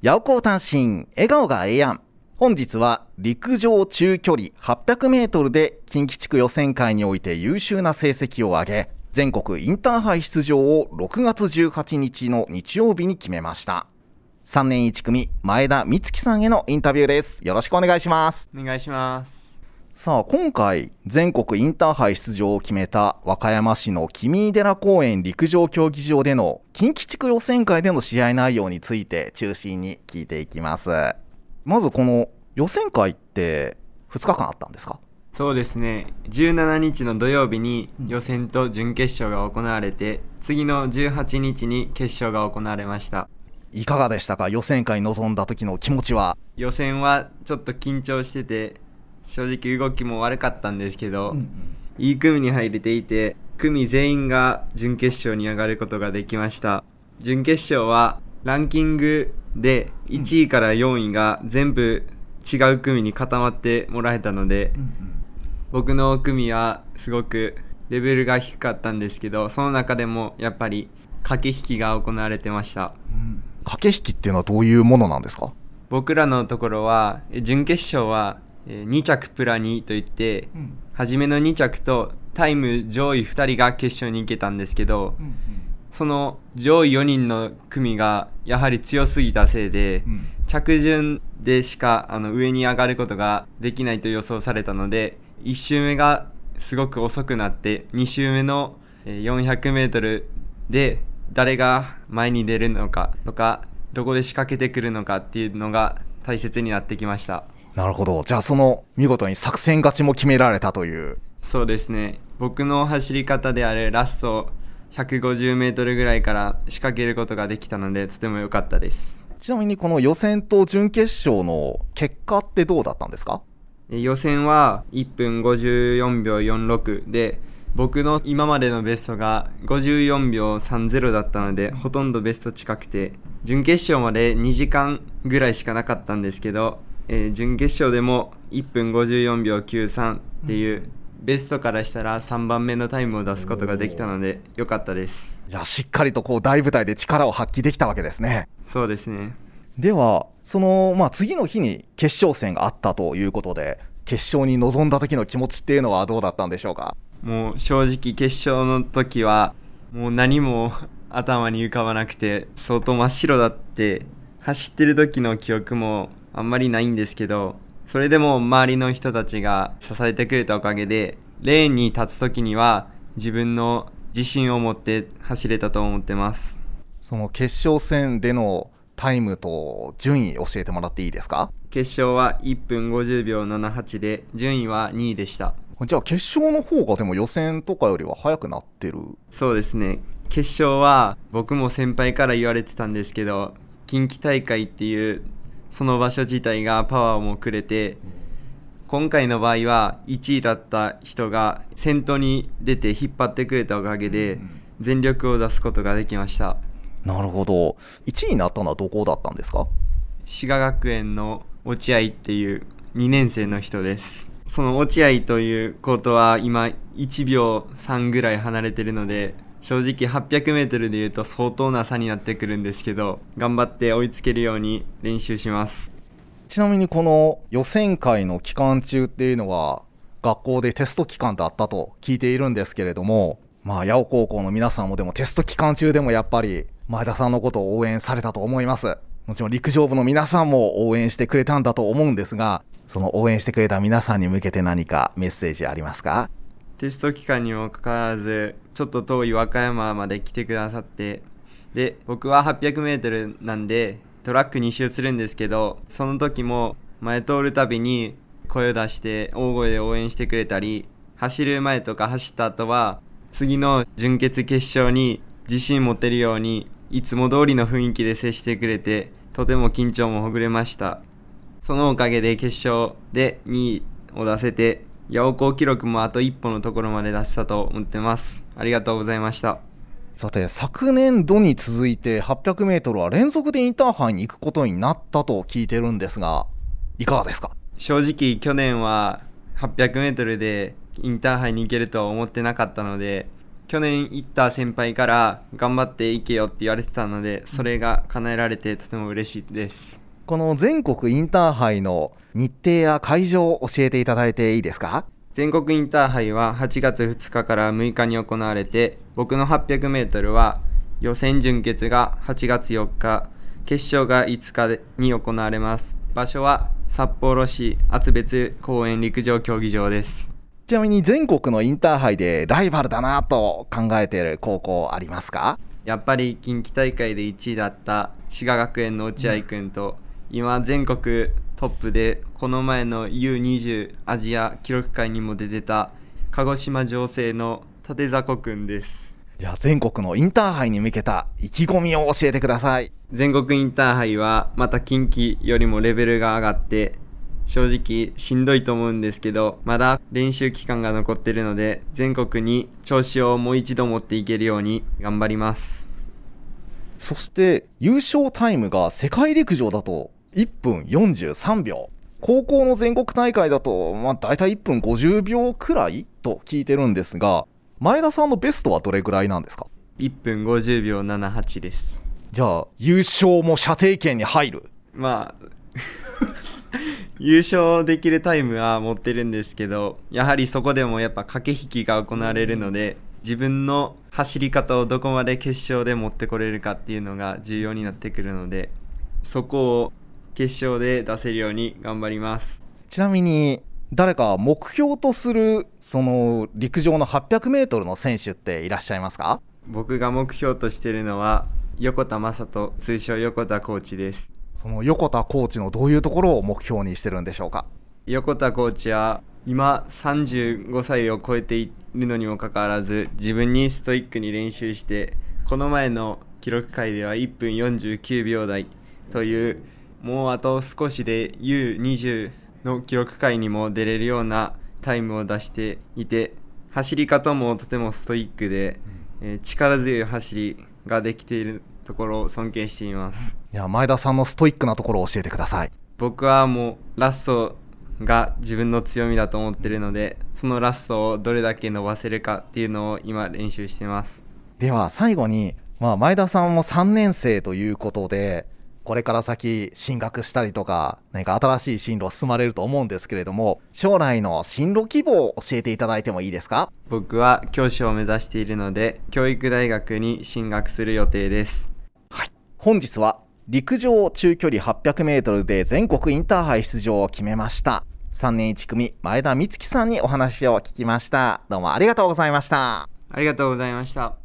八百光単身笑顔がええやん。本日は陸上中距離800メートルで近畿地区予選会において優秀な成績を上げ、全国インターハイ出場を6月18日の日曜日に決めました。3年1組前田美月さんへのインタビューです。よろしくお願いします。 お願いします。 さあ、今回全国インターハイ出場を決めた和歌山市の君井寺公園陸上競技場での近畿地区予選会での試合内容について中心に聞いていきます。まずこの予選会って2日間あったんですか？ そうですね、17日の土曜日に予選と準決勝が行われて、次の18日に決勝が行われました。 いかがでしたか？予選会に臨んだ時の気持ちは。 予選はちょっと緊張してて、正直動きも悪かったんですけど、いい組に入れていて、組全員が準決勝に上がることができました。準決勝はランキングで1位から4位が全部違う組に固まってもらえたので、僕の組はすごくレベルが低かったんですけど、その中でもやっぱり駆け引きが行われてました。 駆け引きっていうのはどういうものなんですか？ 僕らのところは準決勝は2着プラ2といって、初めの2着とタイム上位2人が決勝に行けたんですけど、その上位4人の組がやはり強すぎたせいで、着順でしか上に上がることができないと予想されたので、1周目がすごく遅くなって、2周目の400メートルで誰が前に出るのかとか、どこで仕掛けてくるのかっていうのが大切になってきました。 なるほど。じゃあその見事に作戦勝ちも決められたという。 そうですね、僕の走り方であるラスト150メートルぐらいから仕掛けることができたので、とても良かったです。 ちなみにこの予選と準決勝の結果ってどうだったんですか？ 予選は1分54秒46で、僕の今までのベストが54秒30だったので、ほとんどベスト近くて、準決勝まで2時間ぐらいしかなかったんですけど、準決勝でも1分54秒93っていうベストからしたら3番目のタイムを出すことができたので良かったです。 じゃあしっかりとこう大舞台で力を発揮できたわけですね。 そうですね。 ではその、次の日に決勝戦があったということで、決勝に臨んだ時の気持ちっていうのはどうだったんでしょうか？ もう正直決勝の時はもう何も頭に浮かばなくて、相当真っ白だって、走ってる時の記憶もあんまりないんですけど、それでも周りの人たちが支えてくれたおかげで、レーンに立つ時には自分の自信を持って走れたと思ってます。 その決勝戦でのタイムと順位教えてもらっていいですか？ 決勝は1分50秒78で、順位は2位でした。 じゃあ決勝の方がでも予選とかよりは早くなってる？ そうですね、決勝は僕も先輩から言われてたんですけど、近畿大会っていうその場所自体がパワーもくれて、今回の場合は1位だった人が先頭に出て引っ張ってくれたおかげで全力を出すことができました。 なるほど。1位になったのはどこだったんですか？ 滋賀学園の落合っていう2年生の人です。その落合という子とは今1秒3ぐらい離れてるので、正直800メートルでいうと相当な差になってくるんですけど、頑張って追いつけるように練習します。 ちなみにこの予選会の期間中っていうのは学校でテスト期間だったと聞いているんですけれども、八尾高校の皆さんもでもテスト期間中でもやっぱり前田さんのことを応援されたと思います。もちろん陸上部の皆さんも応援してくれたんだと思うんですが、その応援してくれた皆さんに向けて何かメッセージありますか？ テスト期間にもかかわらずちょっと遠い和歌山まで来てくださって、で僕は800メートルなんでトラック2周するんですけど、その時も前通るたびに声を出して大声で応援してくれたり、走る前とか走った後は次の準決決勝に自信持てるようにいつも通りの雰囲気で接してくれて、とても緊張もほぐれました。そのおかげで決勝で2位を出せて、八尾高記録もあと一歩のところまで出せたと思ってます。ありがとうございました。 さて、昨年度に続いて800メートルは連続でインターハイに行くことになったと聞いてるんですが、いかがですか？ 正直去年は800メートルでインターハイに行けるとは思ってなかったので、 去年行った先輩から頑張っていけよって言われてたので、それが叶えられてとても嬉しいです。 この全国インターハイの日程や会場を教えていただいていいですか？ 全国インターハイは8月2日から6日に行われて、僕の 800m は予選準決が8月4日、決勝が5日に行われます。場所は札幌市厚別公園陸上競技場です。 ちなみに全国のインターハイでライバルだなと考えている高校ありますか？ やっぱり近畿大会で1位だった滋賀学園の落合君と、今全国トップでこの前の U20 アジア記録会にも出てた鹿児島城西の立迫君です。 じゃあ全国のインターハイに向けた意気込みを教えてください。 全国インターハイはまた近畿よりもレベルが上がって正直しんどいと思うんですけど、まだ練習期間が残ってるので全国に調子をもう一度持っていけるように頑張ります。 そして優勝タイムが世界陸上だと1分43秒、高校の全国大会だとだいたい1分50秒くらいと聞いてるんですが、前田さんのベストはどれくらいなんですか ？1分50秒78です。 じゃあ優勝も射程圏に入る？ 優勝できるタイムは持ってるんですけど、やはりそこでもやっぱ駆け引きが行われるので、自分の走り方をどこまで決勝で持ってこれるかっていうのが重要になってくるので、そこを決勝で出せるように頑張ります。 ちなみに誰か目標とするその陸上の 800m の選手っていらっしゃいますか？ 僕が目標としているのは横田正人、通称横田コーチです。 その横田コーチのどういうところを目標にしてるんでしょうか？ 横田コーチは今35歳を超えているのにもかかわらず、自分にストイックに練習して、この前の記録会では1分49秒台という、もうあと少しで U20 の記録会にも出れるようなタイムを出していて、走り方もとてもストイックで、力強い走りができているところを尊敬しています。 いや、前田さんのストイックなところを教えてください。 僕はもうラストが自分の強みだと思っているので、そのラストをどれだけ伸ばせるかっていうのを今練習しています。 では最後に、前田さんも3年生ということで、これから先進学したりとか何か新しい進路を進まれると思うんですけれども、将来の進路希望を教えていただいてもいいですか？ 僕は教師を目指しているので、教育大学に進学する予定です。 はい、本日は陸上中距離 800m で全国インターハイ出場を決めました3年1組前田美月さんにお話を聞きました。どうもありがとうございました。 ありがとうございました。